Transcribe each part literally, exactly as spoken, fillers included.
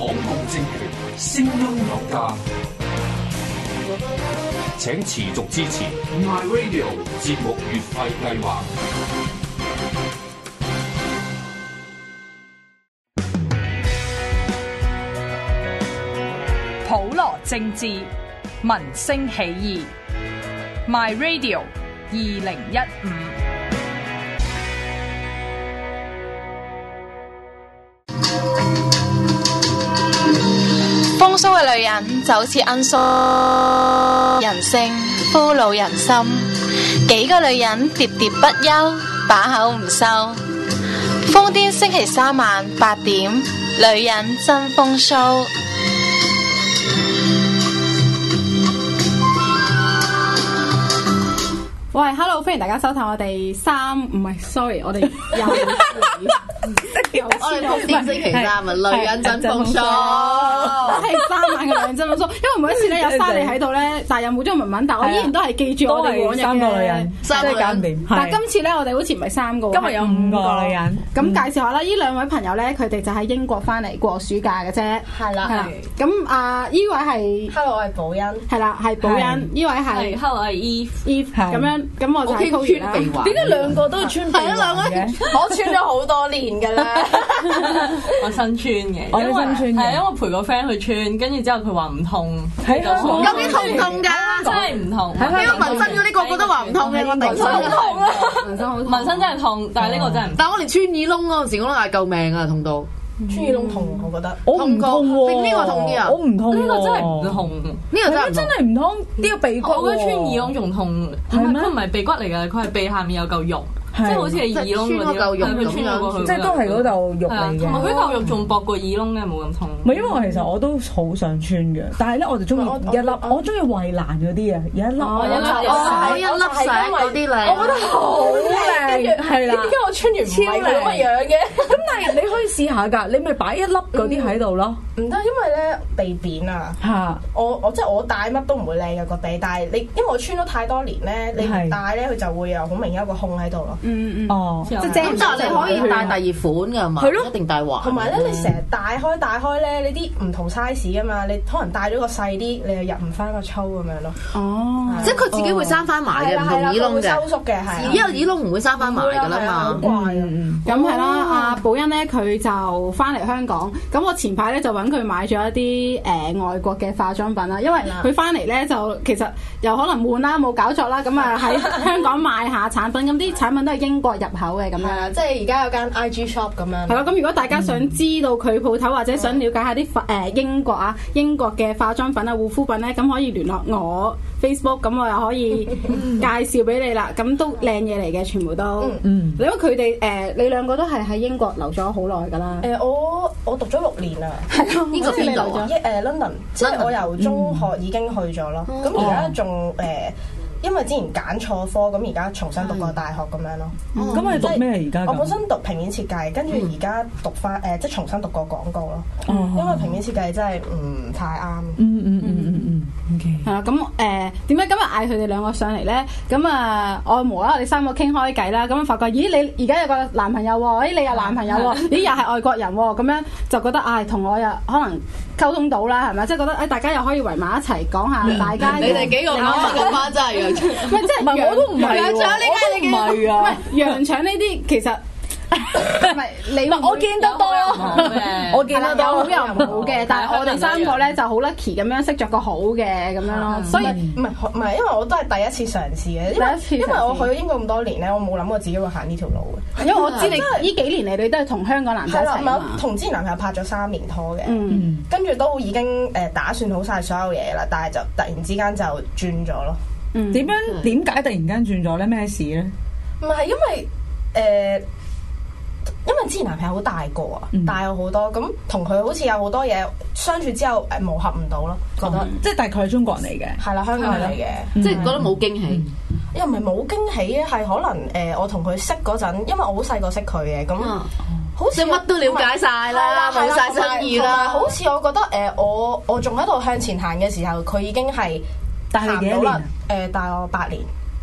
共政權，聲音有價，請持續支持 My Radio 節目月費計劃。 普羅政治，民聲起義 My Radio 二零一五。 風騷嘅女人就好似罌粟人性，俘虜人心。幾個女人喋喋不休，把口唔收。瘋癲星期三晚八點，女人真風騷。 喂 ，Hello， 歡迎大家收睇我哋三唔係 ，sorry， 我哋又我哋瘋癲星期三啊，女人真風騷， 係三晚嘅女人真風騷。因為每一次咧有莎莉喺度咧，但係又冇咗文文，但我依然都係記住我哋往日嘅三個女人， 三個搞唔掂。 但係今次咧，我哋好似唔係三個， 今日有五個女人。 咁介紹下啦，呢兩位朋友咧，佢哋就喺英國翻嚟過暑假嘅啫。 係啦， 係啦。咁啊，呢位係 Hello， 我係寶欣。 係啦，係寶欣。呢位係 Hello， 我係 Eve。 Eve 咁樣，咁我就係 Kobe 啦。 點解兩個都穿鼻環嘅？係啊，兩位我穿咗好多年㗎啦。 我新穿嘅， 我新穿嘅， 係因為我陪個 friend 去穿，跟住之後佢話唔痛， 喺香港究竟痛唔痛㗎？ 真係唔痛。 呢個紋身嗰啲個個都話唔痛嘅，我頂身好痛啊！ 紋身好， 紋身真係痛，但係呢個真係唔痛。 但係我連穿耳窿嗰陣時，我都嗌救命啊，痛到穿耳窿痛，我覺得我唔痛喎， 定呢個痛啲啊？ 我唔痛喎， 呢個真係唔痛， 呢個真係真係唔痛，呢個鼻骨。 我覺得穿耳窿仲痛，係咩？佢唔係鼻骨嚟㗎，佢係鼻下面有嚿肉。即係好似係耳窿嗰啲，係佢穿咗過去， 即係都係嗰度肉嚟嘅。 同埋佢嚿肉仲薄過耳窿咧，冇咁痛。 唔係因為我其實我都好想穿嘅，但係咧我就中意一粒，我中意衛蘭嗰啲啊，有一粒， 哦一粒一粒石嗰啲靚， 我覺得好靚，係啦。 點解我穿完唔係咁嘅樣嘅？ 咁但係你可以試下㗎，你咪擺一粒嗰啲喺度咯。 唔得，因為咧鼻扁啊。 嚇！ 我我即係我戴乜都唔會靚嘅個鼻，但係你因為我穿咗太多年咧，你唔戴咧佢就會有好明顯一個孔喺度咯。 嗯嗯。 哦。 即係咁但係你可以戴第二款㗎嘛？係咯，一定戴環。 同埋咧，你成日戴開戴開咧，你啲唔同 size 㗎嘛，你可能戴咗個細啲，你又入唔翻個粗咁樣咯。 哦。 即係佢自己會生翻埋嘅，唔同耳窿嘅。 收縮嘅係。 因為耳窿唔會生翻埋㗎啦嘛。 好怪啊！ 咁係啦，阿寶欣咧佢就翻嚟香港，咁我前排咧就揾佢買咗一啲誒、呃、外國嘅化妝品啦，因為佢翻嚟咧就其實又可能悶啦，冇搞作啦，咁啊喺香港賣下產品，咁啲產品都係英國入口嘅咁樣， 即係而家有間 I G shop 咁樣。 係咯，咁如果大家想知道佢鋪頭或者想了解下啲誒、呃、英國啊英國嘅化妝品啊護膚品咧，咁可以聯絡我 Facebook，咁我又可以介紹俾你啦，咁都靚嘢嚟嘅，全部都。嗯，因為佢哋誒你兩個都係喺英國留咗好耐㗎啦。 誒我我讀咗六年啦， 係咯， 呢個邊度啊？ 誒 London，即係我由中學已經去咗咯。咁而家仲誒，因為之前揀錯科，咁而家重新讀過大學咁樣咯。 咁你讀咩而家？ 我本身讀平面設計，跟住而家讀翻誒，即係重新讀過廣告咯。因為平面設計真係唔太啱。 嗯嗯嗯嗯嗯。 係啦，咁誒點解今日嗌佢哋兩個上嚟咧？咁啊，我無啦啦，我哋三個傾開偈啦，咁發覺，咦，你而家有個男朋友喎，咦，你有男朋友喎，咦，又係外國人喎，咁樣就覺得唉，同我又可能溝通到啦，係咪？即係覺得誒，大家又可以圍埋一齊講下大家。 你哋幾個啱嘅花真係樣， 唔係即係，唔係我都唔係喎，我都唔係啊。唔係洋腸呢啲其實。唔係你，我見得多，我見得多好有唔好嘅，但係我哋三個咧就好 lucky 咁樣識咗個好嘅咁樣咯，所以唔係唔係，因為我都係第一次嘗試嘅，因為因為我去咗英國咁多年咧，我冇諗過自己會行呢條路嘅， 因為我知你呢幾年嚟你都係同香港男仔一齊嘛， 同之前男朋友拍咗三年拖嘅，跟住都已經誒打算好晒所有嘢啦，但係就突然之間就轉咗咯。 點樣點解突然間轉咗咧？咩事咧？ 唔係因為誒。因為之前男朋友好大個啊，嗯、大我好多，咁同佢好似有好多嘢相處之後誒磨合唔到咯，覺得、嗯、 即係大概係中國人嚟嘅， 係啦，香港人嚟嘅， 嗯、即係覺得冇驚喜。 嗯、又唔係冇驚喜嘅，係可能誒、呃、我同佢識嗰陣，因為我好細個識佢嘅，咁、嗯、好似乜都了解晒啦，冇晒新意啦。 好似我覺得誒、呃、我我仲喺度向前行嘅時候，佢已經係大你幾多年？ 誒大我八年。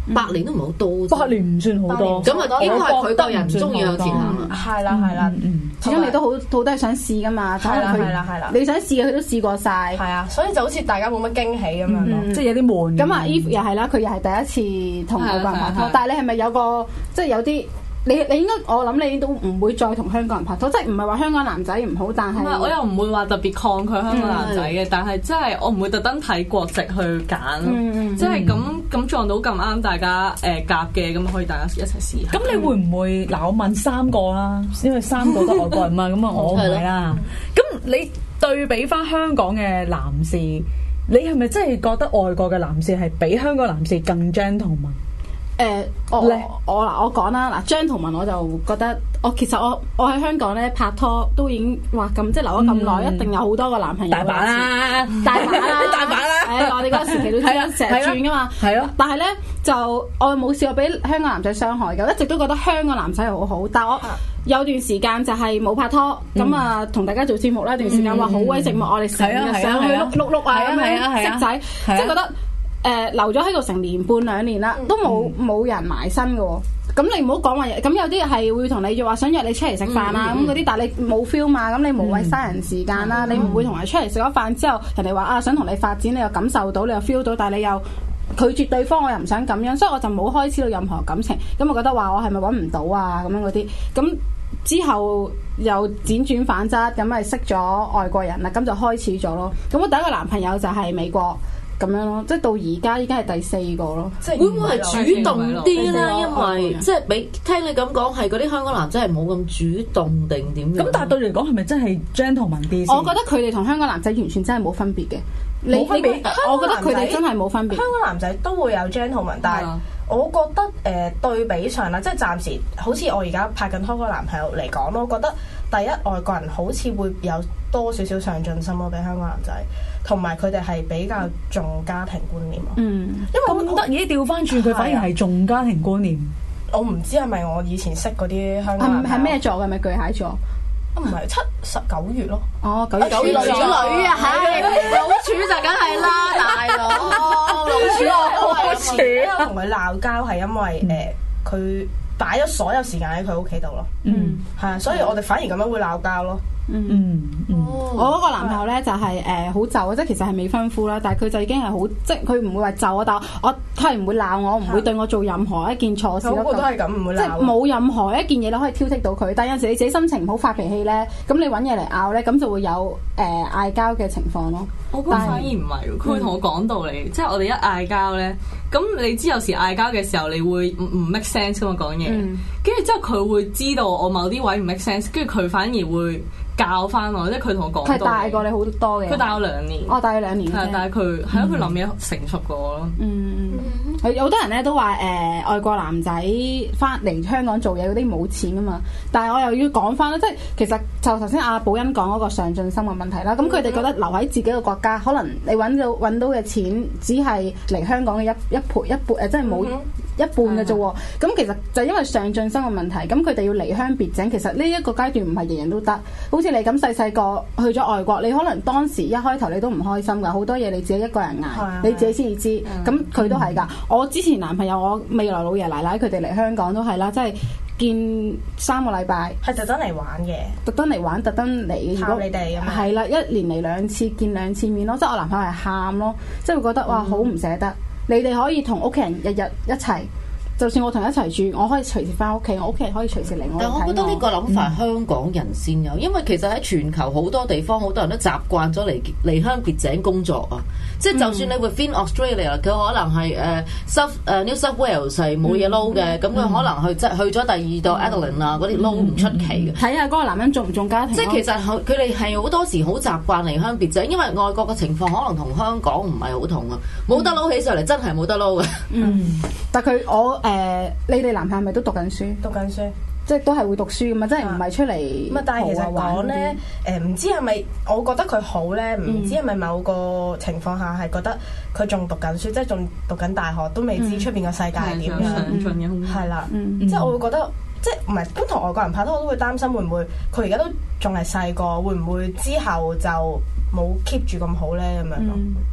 八年都唔係好多， 八年唔算好多。 咁啊，應該係佢個人中意向前行。 係啦係啦， 始終你都好好多係想試噶嘛。 係啦係啦係啦， 你想試嘅佢都試過晒。 係啊，所以就好似大家冇乜驚喜咁樣咯， 即係有啲悶。 咁啊，Eve 又係啦，佢又係第一次同外國人拍拖，但係你係咪有個即係有啲？你你應該我諗你都唔會再同香港人拍拖，即係唔係話香港男仔唔好，但係我又唔會話特別抗拒香港男仔嘅，但係即係我唔會特登睇國籍去揀，即係咁咁撞到咁啱大家誒夾嘅，咁可以大家一齊試下。 咁你會唔會嗱？我問三個啦，因為三個都外國人嘛，咁啊我唔係啦。咁你對比翻香港嘅男士，你係咪真係覺得外國嘅男士係比香港男士更 gentleman？ 誒、呃，我我嗱我講啦，嗱張同文我就覺得，我其實我我喺香港咧拍拖都已經話咁，即係留咗咁耐，嗯、一定有好多個男朋友。 大把啦， 大把啦， 大把啦。 誒，我哋嗰個時期都知啦，成日轉噶嘛。係咯。但係咧就我冇試過俾香港男仔傷害嘅，一直都覺得香港男仔好好。但係我有段時間就係冇拍拖，咁啊同大家做節目啦，段時間話好鬼寂寞，我哋成日上去碌碌碌啊咁樣識仔，即係覺得。誒、呃、留咗喺度成年半兩年啦，都冇冇、嗯、人埋身嘅喎。咁你唔好講話，咁有啲係會同你約話想約你出嚟食飯啊咁嗰啲，但係你冇 feel 嘛，咁你無謂嘥人時間啦。嗯、你唔會同人出嚟食咗飯之後，人哋話啊想同你發展，你又感受到，你又 feel 到，但係你又拒絕對方，我又唔想咁樣，所以我就冇開始到任何感情。咁我覺得話我係咪揾唔到啊咁樣嗰啲，咁之後又輾轉反側，咁咪識咗外國人啦，咁就開始咗咯。咁我第一個男朋友就係美國。咁樣咯，即係到而家依家係第四個咯。即係會唔會係主動啲咧？因為即係俾聽你咁講，係嗰啲香港男仔係冇咁主動定點樣？ 咁但係對你嚟講係咪真係 gentleman 啲？ 我覺得佢哋同香港男仔完全真係冇分別嘅。冇分別，我覺得佢哋真係冇分別。 香港男仔都會有 gentleman，但係我覺得誒、呃、對比上啦，即係暫時好似我而家拍緊拖嗰個男朋友嚟講咯，我覺得第一外國人好似會有多少少上進心咯，比香港男仔。同埋佢哋係比較重家庭觀念咯，嗯，因為咁得意調翻轉，佢反而係重家庭觀念。 我唔知係咪我以前識嗰啲香港人係咩座嘅？咪巨蟹座？ 啊唔係七十九月咯。 哦，九月九月處女啊，係老處就梗係啦，大佬老處我老處。 我同佢鬧交係因為誒佢擺咗所有時間喺佢屋企度咯，嗯，係啊，所以我哋反而咁樣會鬧交咯。 嗯嗯嗯，我嗰個男朋友咧就係誒好就啊，即係其實係未婚夫啦，但係佢就已經係好，即係佢唔會話就啊，但係我佢係唔會鬧我，唔會對我做任何一件錯事咯。 個個都係咁，唔會鬧。即係冇任何一件嘢你可以挑剔到佢，但係有陣時你自己心情唔好發脾氣咧，咁你揾嘢嚟拗咧，咁就會有誒嗌交嘅情況咯。 我覺得反而唔係，佢會同我講道理，即係我哋一嗌交咧，咁你知有時嗌交嘅時候，你會唔唔 make sense 㗎嘛講嘢，跟住之後佢會知道我某啲位唔 make sense，跟住佢反而會教翻我，即係佢同我講。 佢大過你好多嘅。 佢大我兩年。 我大佢兩年。 係，但係佢係咯，佢諗嘢成熟過我咯。 嗯，有好多人咧都話誒外國男仔翻嚟香港做嘢嗰啲冇錢啊嘛，但係我又要講翻啦，即係其實就頭先阿寶欣講嗰個上進心嘅問題啦。咁佢哋覺得留喺自己嘅國家，可能你揾到揾到嘅錢只係嚟香港嘅一一倍一半誒，即係冇一半嘅啫喎。咁其實就因為上進心嘅問題，咁佢哋要離鄉別井。其實呢一個階段唔係人人都得，好似你咁細細個去咗外國，你可能當時一開頭你都唔開心㗎，好多嘢你自己一個人捱，你自己先至知。咁佢都係㗎。我之前男朋友，我未來老爺奶奶佢哋嚟香港都係啦，即係見三個禮拜， 係特登嚟玩嘅， 特登嚟玩，特登嚟。 靠你哋咁樣。係啦，一年嚟兩次，見兩次面咯。即係我男朋友係喊咯，即係會覺得哇好唔捨得。你哋可以同屋企人日日一齊。就算我同佢一齊住，我可以隨時翻屋企，我屋企人可以隨時嚟我。 但我覺得呢個諗法係香港人先有，嗯、因為其實喺全球好多地方，好多人都習慣咗嚟離鄉別井工作啊。即係就算你 within Australia，佢可能係誒 South 誒 New South Wales 係冇嘢撈嘅，咁佢、嗯、可能去即係去咗第二度 Adelaide 啊嗰啲撈唔出奇嘅。 睇下嗰個男人重唔重家庭。 即係其實佢哋係好多時好習慣離鄉別井，因為外國嘅情況可能同香港唔係好同啊，冇得撈起上嚟真係冇得撈嘅。 嗯，但佢我。誒、呃，你哋男朋友係咪都讀緊書？ 讀緊書， 即係都係會讀書噶嘛？即係唔係出嚟？ 咁啊，但係其實講咧，誒唔知係咪？我覺得佢好咧，唔知係咪某個情況下係覺得佢仲讀緊書，即係仲讀緊大學，都未知出邊個世界係點樣。係啦，即係我會覺得，即係唔係咁同外國人拍拖，我都會擔心會唔會佢而家都仲係細個，會唔會之後就冇 keep 住咁好咧咁樣咯？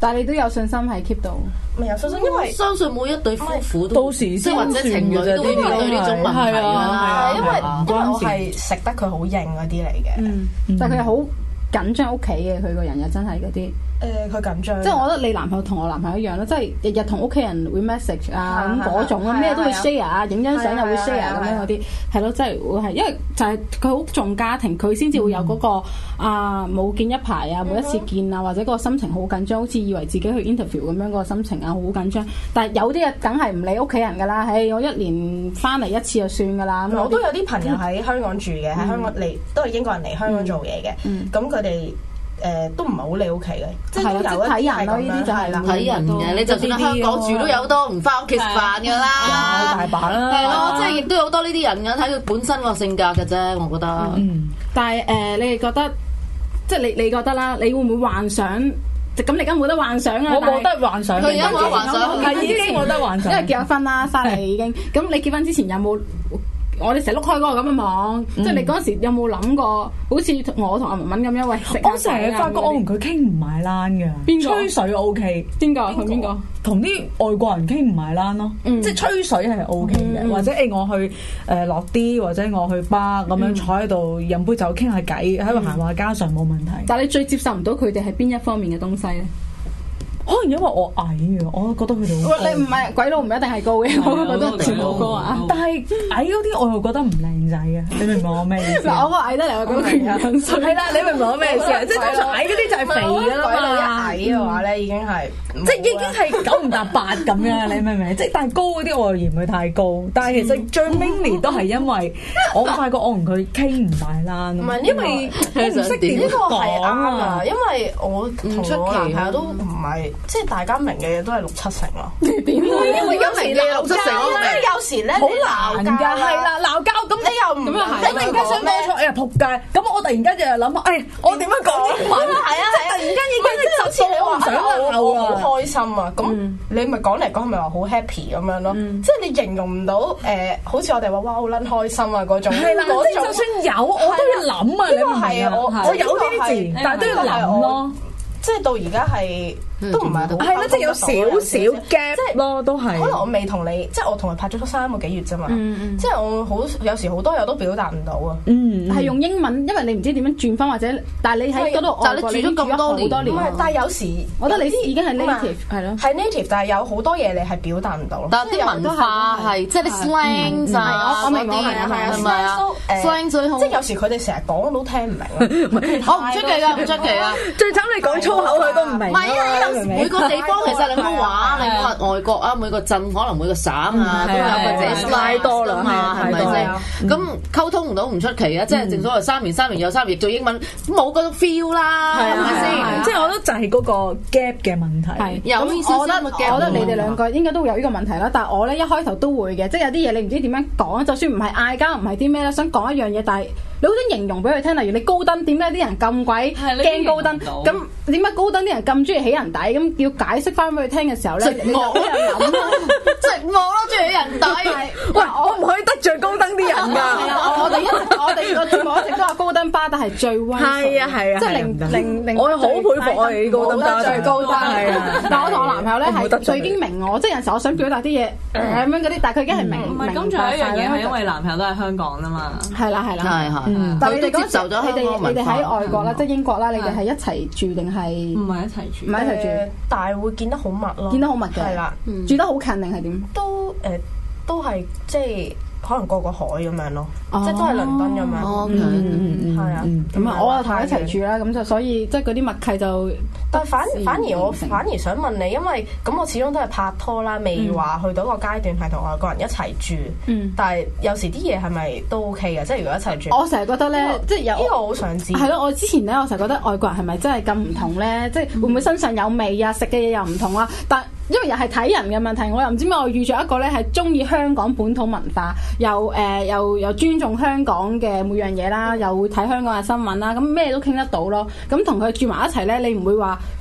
但係你都有信心係 keep 到。 咪有信心，因為相信每一對夫婦都到時即係或者情侶都會面對呢種問題啦。 因為因為我係食得佢好硬嗰啲嚟嘅， 嗯，但係佢係好緊張屋企嘅，佢個人又真係嗰啲。 誒佢緊張， 即係我覺得你男朋友同我男朋友一樣咯，即係日日同屋企人會 message 啊咁嗰種啊，咩都會 share 啊，影張相又會 share 咁樣嗰啲，係咯，即係會係，因為就係佢好重家庭，佢先至會有嗰個啊冇見一排啊，每一次見啊，或者嗰個心情好緊張，好似以為自己去 interview 咁樣嗰個心情啊，好緊張。但係有啲嘢梗係唔理屋企人㗎啦，唉，我一年翻嚟一次就算㗎啦。 我都有啲朋友喺香港住嘅，喺香港嚟都係英國人嚟香港做嘢嘅，咁佢哋。誒都唔係好理屋企嘅，即係有一睇人咯，呢啲就係啦， 睇人嘅。你就算喺香港住都有好多唔翻屋企食飯㗎啦， 大把啦， 係咯，即係亦都有好多呢啲人嘅，睇佢本身個性格嘅啫，我覺得。 嗯，但係誒，你哋覺得即係你你覺得啦，你會唔會幻想？咁你而家冇得幻想啊！ 我冇得幻想， 佢而家冇得幻想， 係已經冇得幻想，因為結咗婚啦，莎莉已經。咁你結婚之前有冇？我哋成日碌開嗰個咁嘅網，即係你嗰陣時有冇諗過，好似我同阿文文咁樣喂食？ 我成日發覺我同佢傾唔埋欄嘅，邊個吹水 O K？ 邊個同邊個？ 同啲外國人傾唔埋欄咯，即係吹水係 O K 嘅，或者誒我去誒落啲，或者我去巴咁樣坐喺度飲杯酒傾下偈，喺度閒話家常冇問題。 但係你最接受唔到佢哋係邊一方面嘅東西咧？ 可能因為我矮啊，我覺得佢哋好高。 你唔係鬼佬唔一定係高嘅，我覺得全部高啊。 但係矮嗰啲我又覺得唔靚仔嘅，你明唔明我咩意思？ 嗱，我個矮得嚟，我覺得佢樣衰。 係啦，你明唔明我咩意思啊？即係通常矮嗰啲就係肥㗎啦嘛。 鬼佬一矮嘅話咧，已經係即係已經係九唔搭八咁樣，你明唔明？即係但係高嗰啲我又嫌佢太高。但係其實最 mainly 都係因為我發覺我同佢傾唔埋欄。唔係因為我唔識點講啊， 因為我同我男朋友都唔係。即係大家明嘅嘢都係六七成咯。點？因為有時你六七成，因為有時咧好難㗎，係啦，鬧交咁你又唔咁樣係，你突然間想講錯，哎呀仆街！咁我突然間就諗啊，哎，我點樣講英文？係啊係啊！突然間已經即係就似你話唔想鬧啊，好開心啊！咁你咪講嚟講去咪話好 happy 咁樣咯。即係你形容唔到誒，好似我哋話哇好撚開心啊嗰種。係啦，即係就算有我都要諗啊！你明唔明啊？我我有呢啲字，但係都要諗咯。即係到而家係都唔係好係咯，即係有少少 gap 即係咯，都係。可能我未同你，即係我同佢拍咗三個幾月啫嘛。即係我好有時好多嘢都表達唔到啊。嗯，係用英文，因為你唔知點樣轉翻或者，但係你喺嗰度，但係你住咗咁多年，好多年。但係有時，我覺得你已經係 native 係咯，係 native，但係有好多嘢你係表達唔到咯。但係啲文化係即係啲 slang 啊，我明我明係啊係啊，slang 最好。即係有時佢哋成日講我都聽唔明啊。我唔出奇㗎，唔出奇啊。最慘你講粗口佢都唔明。唔係啊，每個地方其實你講話，你講話外國啊，每個鎮可能每個省啊都有個自己拉多啦嘛，係咪先？咁溝通唔到唔出奇啊！即係正所謂三年三年又三年，做英文冇嗰種 feel 啦，係咪先？ 即係我覺得就係嗰個 gap 嘅問題。係， 有我覺得我覺得你哋兩個應該都會有呢個問題啦。但係我咧一開頭都會嘅，即係有啲嘢你唔知點樣講，就算唔係嗌交，唔係啲咩咧，想講一樣嘢，但係你好想形容俾佢聽，例如你高登點解啲人咁鬼驚高登？咁點解高登啲人咁中意起人底？咁要解釋翻俾佢聽嘅時候咧，你就喺度諗咯，直我咯，中意起人底。 喂，我唔可以得罪高登啲人㗎。 我哋一我哋個節目一直都話高登巴打係最威。係啊係啊，即係令令令。我好佩服我哋啲高登巴最高登。係啊，但係我同我男朋友咧係最已經明我，即係有時我想表達啲嘢咁樣嗰啲，但係佢已經係明。 唔係，咁仲有一樣嘢係因為男朋友都係香港啊嘛。 係啦係啦。係係。但係你哋接受咗你哋你哋喺外國啦，即係英國啦，你哋係一齊住定係？ 唔係一齊住， 唔係一齊住， 但係會見得好密咯。見得好密嘅，係啦，住得好近定係點？ 都誒，都係即係可能過個海咁樣咯，即係都係倫敦咁樣。 哦， 係啊， 咁啊，我又同佢一齊住啦，咁就所以即係嗰啲默契就。 但反反而我反而想問你，因為咁我始終都係拍拖啦，未話去到個階段係同外國人一齊住。嗯。但係有時啲嘢係咪都 OK 嘅？即係如果一齊住。我成日覺得咧，即係有呢個我好想知。係咯，我之前咧，我成日覺得外國人係咪真係咁唔同咧？即係會唔會身上有味啊？食嘅嘢又唔同啊？但因為又係睇人嘅問題，我又唔知咩，我遇咗一個咧係中意香港本土文化，又誒、呃、又又尊重香港嘅每樣嘢啦，又會睇香港嘅新聞啦，咁咩都傾得到咯。咁同佢住埋一齊咧，你唔會話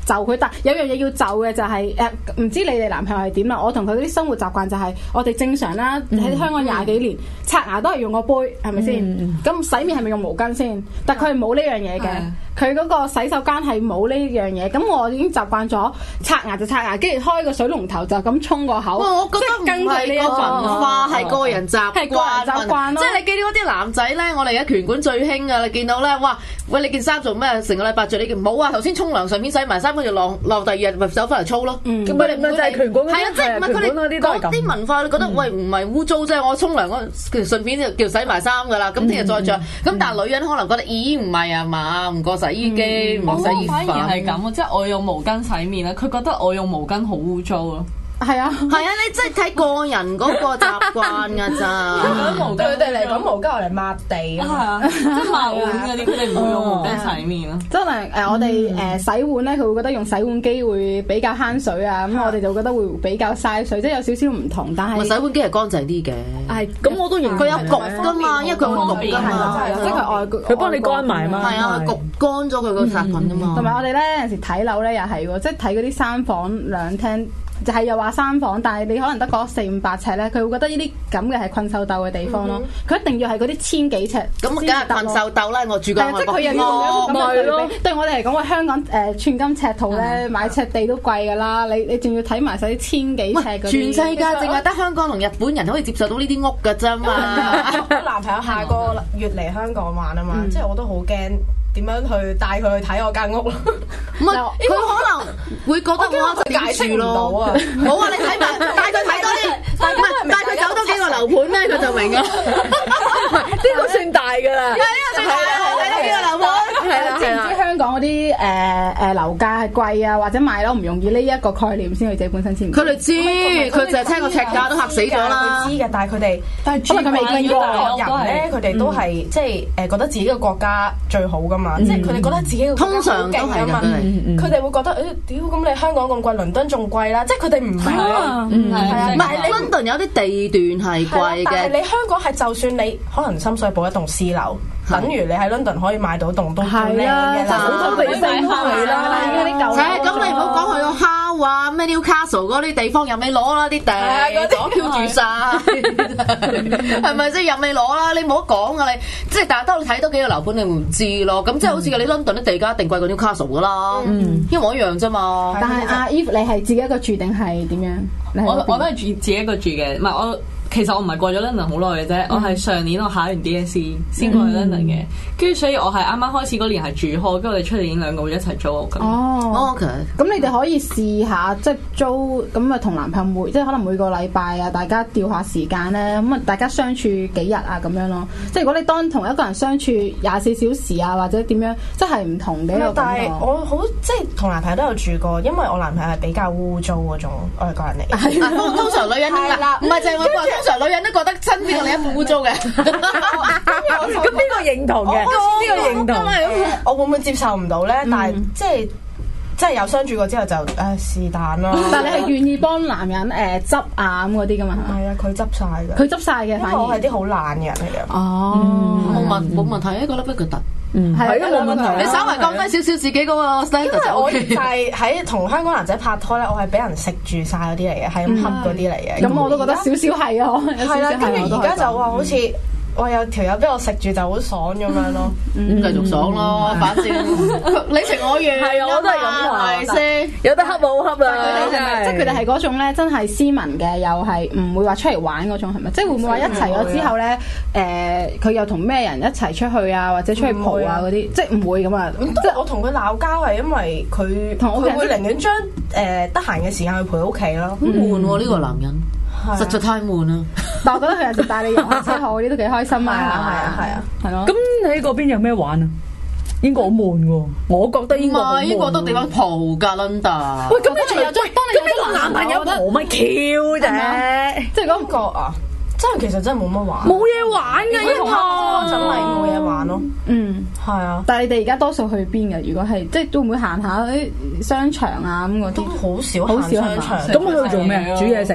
就佢，但有樣嘢要就嘅就係、是、誒，唔、呃、知你哋男朋友係點啦？我同佢嗰啲生活習慣就係我哋正常啦，喺、嗯、香港廿幾年、嗯、刷牙都係用個杯，係咪先？咁、嗯、洗面係咪用毛巾先？但佢係冇呢樣嘢嘅，佢嗰、嗯、個洗手間係冇呢樣嘢。咁我已經習慣咗刷牙就刷牙，跟住開個水龍頭就咁沖個口。 我覺得唔係個文化，係個人習慣， 係個人習慣咯。 即係你見到嗰啲男仔咧，我哋而家拳館最興噶，你見到咧，哇！喂，你件衫做咩？成個禮拜着呢件冇啊！頭先沖涼順便洗埋衫，跟住晾晾第二日咪走翻嚟操咯。咁佢哋唔係就係拳館嗰啲，係啊，即係唔係佢哋嗰啲文化，你覺得喂唔係污糟啫？我沖涼嗰其實順便就叫洗埋衫噶啦，咁聽日再着。咁但係女人可能覺得咦唔係啊嘛，唔過洗衣機，唔洗衣粉。 反而係咁，即係我用毛巾洗面咧，佢覺得我用毛巾好污糟咯。 係啊， 係啊，你真係睇個人嗰個習慣㗎咋。 對佢哋嚟講，毛巾我嚟抹地啊， 即係抹碗嗰啲，佢哋唔會用毛巾洗面咯。 真係誒，我哋誒洗碗咧，佢會覺得用洗碗機會比較慳水啊，咁我哋就覺得會比較嘥水，即係有少少唔同。但係洗碗機係乾淨啲嘅。係， 咁我都認佢有焗㗎嘛，因為佢會焗㗎嘛， 即係佢外國佢幫你乾埋嘛。 係啊，焗乾咗佢個殺菌㗎嘛。 同埋我哋咧有時睇樓咧又係喎，即係睇嗰啲三房兩廳。就係又話三房，但係你可能得嗰四五百尺咧，佢會覺得呢啲咁嘅係困獸鬥嘅地方咯。佢、嗯、一定要係嗰啲千幾尺， 咁梗係困獸鬥啦！我住過外國， 即係佢又要咁樣對比。對我哋嚟講，喂香港誒、呃、寸金尺土咧，嗯、買尺地都貴㗎啦。你你仲要睇埋晒啲千幾尺嗰啲。 全世界淨係得香港同日本人可以接受到呢啲屋㗎啫嘛。 我男朋友下個月嚟香港玩啊嘛，嗯、即係我都好驚。點樣去帶佢去睇我間屋咯？ 唔係佢可能會覺得我解釋唔到啊！好啊，你睇埋帶佢睇多啲，唔係帶佢走多幾個樓盤咧，佢就明啊！ 呢個算大㗎啦， 係呢個算大啦，睇多幾個樓盤，係啦係啦。知香港嗰啲誒誒樓價係貴啊，或者買樓唔容易呢一個概念先，佢自己本身先。 佢哋知，佢就係聽個尺價都嚇死咗啦。 佢知嘅，但係佢哋，但係可能佢未見過人咧，佢哋都係即係誒覺得自己嘅國家最好㗎。即係佢哋覺得自己嘅通常都係㗎， 佢哋會覺得誒屌咁你香港咁貴，倫敦仲貴啦，即係佢哋唔係咯，係啊， 唔係你倫敦有啲地段係貴嘅， 但係你香港係就算你可能深水埗一棟私樓，等於你喺倫敦可以買到棟都靚嘅啦， 好地升係啦，依家啲舊。 係咁你唔好講去個敲啊咩 Newcastle 嗰啲地方任你攞啦，啲地左飄住晒，係咪先任你攞啦？你冇得講啊你，即係但係當你睇多幾個樓盤你會唔知咯。咁即係好似你 London 啲地價一定貴過 Newcastle 噶啦，一模一樣啫嘛。 但係阿 Eve 你係自己一個住定係點樣？ 我我都係住自己一個住嘅，唔係我。其實我唔係過咗 London 好耐嘅啫，我係上年我考完 D S E 先過去 London 嘅，跟住所以我係啱啱開始嗰年係住開，跟住我哋出年兩個會一齊租屋咁。 哦 ，OK，咁你哋可以試下即係租咁啊，同男朋友每即係可能每個禮拜啊，大家調下時間咧，咁啊大家相處幾日啊咁樣咯。即係如果你當同一個人相處廿四小時啊，或者點樣，即係唔同嘅一個感覺。 但係我好即係同男朋友都有住過，因為我男朋友係比較污糟嗰種外國人嚟。 通常女人係啦，唔係就係我話。通常女人都覺得身邊個另一半污糟嘅，咁邊個認同嘅？邊個認同？ 我會唔會接受唔到咧？但係即係即係有相處過之後就誒是但咯。 但係你係願意幫男人誒執啊咁嗰啲噶嘛？ 係啊，佢執晒嘅， 佢執晒嘅。反而我係啲好懶嘅人嚟嘅。 哦，冇問冇問題啊，覺得不佢突。 嗯，係啊，冇問題。 你稍微降低少少自己嗰個 standard 就 OK。 因為我就係喺同香港男仔拍拖咧，我係俾人食住晒嗰啲嚟嘅，係咁恰嗰啲嚟嘅。 咁我都覺得少少係啊， 係啦。跟住而家就話好似我有條友俾我食住就好爽咁樣咯， 咁繼續爽咯，反正你情我願。 係啊，我都係咁話， 係先有得恰冇恰啦。 即係佢哋係嗰種咧，真係斯文嘅，又係唔會話出嚟玩嗰種，係咪？即係會唔會話一齊咗之後咧？誒，佢又同咩人一齊出去啊，或者出去蒲啊嗰啲，即係唔會咁啊。 即係我同佢鬧交係因為佢佢會寧願將誒得閒嘅時間去陪屋企咯。 好悶喎呢個男人。實在太悶啦！ 但我覺得佢有時帶你遊下車河嗰啲都幾開心啊！ 係啊係啊係啊， 係咯。 咁你喺嗰邊有咩玩啊？英國好悶喎，我覺得英國好悶。 英國都地方蒲㗎 London。 喂，咁你除咗當你有個男朋友蒲乜 Q 啫？ 即係嗰個啊，真係其實真係冇乜玩。 冇嘢玩㗎，英國真係冇嘢玩咯。 嗯， 係啊。 但係你哋而家多數去邊㗎？如果係即係都唔會行下啲商場啊咁嗰啲？ 都好少行商場。 咁去做咩？煮嘢食。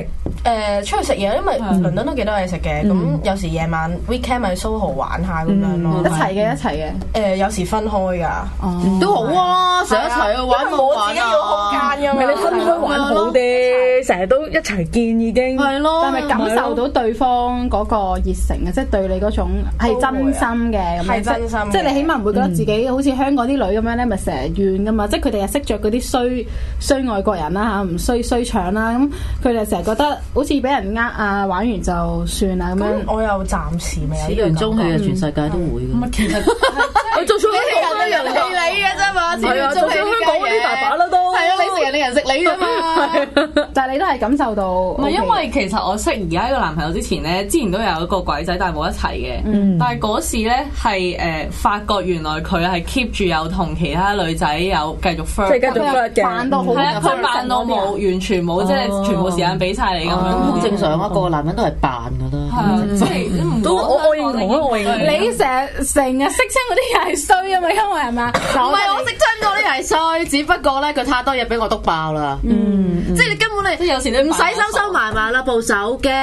誒出去食嘢，因為倫敦都幾多嘢食嘅，咁有時夜晚 weekend 咪 Soho 玩下咁樣咯， 一齊嘅一齊嘅。 誒有時分開㗎， 都好啊，成日一齊去玩冇我自己要空間㗎嘛。 唔係你分開玩好啲，成日都一齊見已經係咯， 但係感受到對方嗰個熱誠啊，即係對你嗰種係真心嘅， 係真心。 即係你起碼唔會覺得自己好似香港啲女咁樣咧，咪成日怨㗎嘛。即係佢哋又識着嗰啲衰衰外國人啦嚇，唔衰衰搶啦，咁佢哋成日覺得好似俾人呃啊，玩完就算啦咁樣。 我又暫時未有。 始亂終棄啊，全世界都會嘅。 唔係其實佢做錯香港嘅人氣你嘅啫嘛， 係啊，做錯香港嗰啲大把啦都。 係啊，你食人哋人食你㗎嘛。 但係你都係感受到。 唔係因為其實我識而家呢個男朋友之前咧，之前都有一個鬼仔，但係冇一齊嘅。 嗯、 但係嗰時咧係誒發覺原來佢係 keep 住有同其他女仔有繼續 flirt， 即係繼續 flirt 嘅。 扮到好， 係啊，佢扮到冇，完全冇，即係全部時間俾晒你咁樣。 咁好正常啊，個個男人都係扮㗎啦。 係啊，即係都我我認同啊，我認同。 你成日成日識親嗰啲又係衰啊嘛，因為係嘛？ 唔係我識親嗰啲係衰，只不過咧佢太多嘢俾我篤爆啦。嗯，即係你根本你即係有時你唔使收收埋埋啦，部手機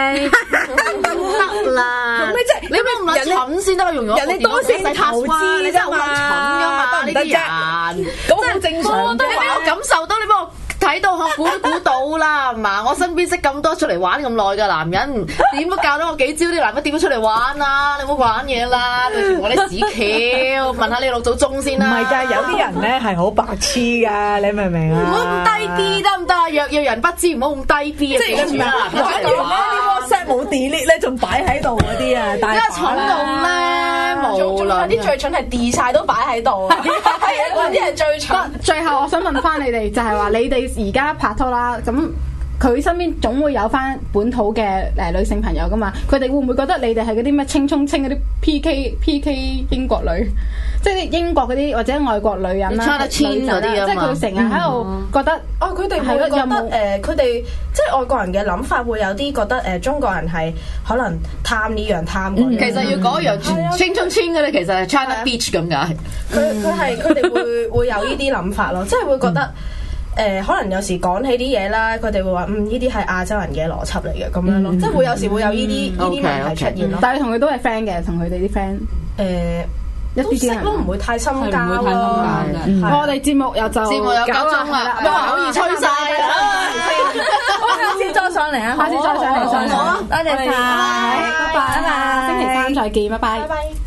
得啦。 咩啫？ 你冇咁撚蠢先得，用咗人哋多線投資你真係好撚蠢㗎嘛？呢啲人咁好正常。 你俾我感受到，你幫我睇到我估估到啦，係嘛？我身邊識咁多出嚟玩咁耐嘅男人，點都教到我幾招啲男人點樣出嚟玩啊？你唔好玩嘢啦，對住我啲屎橋，問下你老祖宗先啦。 唔係㗎，有啲人咧係好白痴㗎，你明唔明啊？ 唔好咁低 B 得唔得啊？若要人不知，唔好咁低 B 啊！ 即係玩完咧啲 WhatsApp 冇 delete 咧，仲擺喺度嗰啲啊，大把啦。 蠢到咧，無論啲最蠢係 delete 晒都擺喺度，係啊，嗰啲係最蠢。 最後我想問翻你哋，就係話你哋而家拍拖啦，咁佢身邊總會有翻本土嘅誒女性朋友噶嘛？佢哋會唔會覺得你哋係嗰啲咩青葱青嗰啲 P K P K 英國女，即係英國嗰啲或者外國女人啦， 差得千嗰啲啊嘛？ 即係佢成日喺度覺得哦，佢哋會覺得誒，佢哋即係外國人嘅諗法會有啲覺得誒，中國人係可能貪呢樣貪嗰樣。 其實要嗰樣青葱青嗰啲，其實係 China Beach 咁解。 佢佢係佢哋會會有呢啲諗法咯，即係會覺得。誒、呃、可能有時講起啲嘢啦，佢哋會話嗯呢啲係亞洲人嘅邏輯嚟嘅咁樣咯，嗯、即係會有時會有呢啲呢啲問題出現咯。 但係同佢都係 friend 嘅，同佢哋啲 friend 誒一啲啲都唔會太深交咯。 我哋節目又就節目有夠鐘啦，哇！可以吹晒啦， 下次再上嚟啊， 下次再上嚟，上嚟， 多謝晒， 拜拜，拜拜，星期三再見，拜拜。